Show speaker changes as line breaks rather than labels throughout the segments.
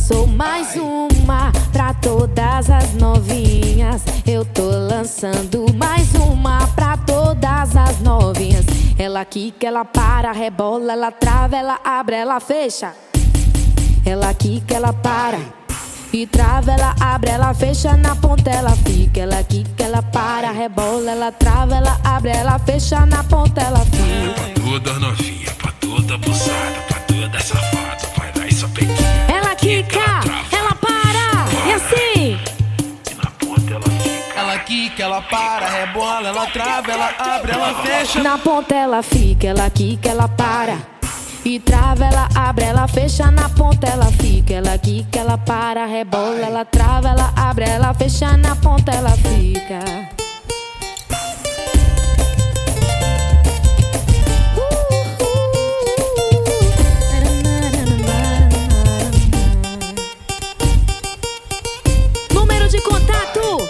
sou mais uma pra todas as novinhas. Eu tô lançando mais uma pra todas as novinhas. Ela quica, ela para, rebola, ela trava, ela abre, ela fecha. Ela quica, ela para e trava, ela abre, ela fecha, na ponta ela fica. Ela quica, ela para, rebola, ela trava, ela abre, ela fecha, na ponta ela fica.
Pra toda novinha, pra toda abusada, pra toda safada, vai dar isso pequena.
Ela quica, ela para, e assim.
E na ponta ela fica.
Ela quica, ela para, rebola, ela trava, ela abre, ela fecha.
Na ponta ela fica, ela quica, ela para e trava, ela abre, ela fecha, na ponta ela fica. Ela quica, ela para, rebola, ela trava, ela abre, ela fecha, na ponta ela fica. Número de contato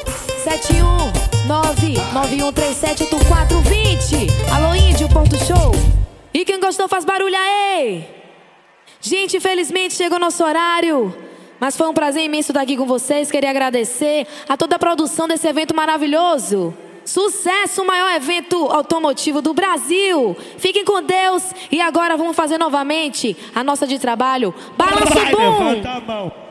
71991378420. Alô, Índio, Porto Show. E quem gostou faz barulho aí. Gente, infelizmente chegou nosso horário, mas foi um prazer imenso estar aqui com vocês. Queria agradecer a toda a produção desse evento maravilhoso. Sucesso, o maior evento automotivo do Brasil. Fiquem com Deus. E agora vamos fazer novamente a nossa de trabalho. Balança o bum.
Levanta a mão.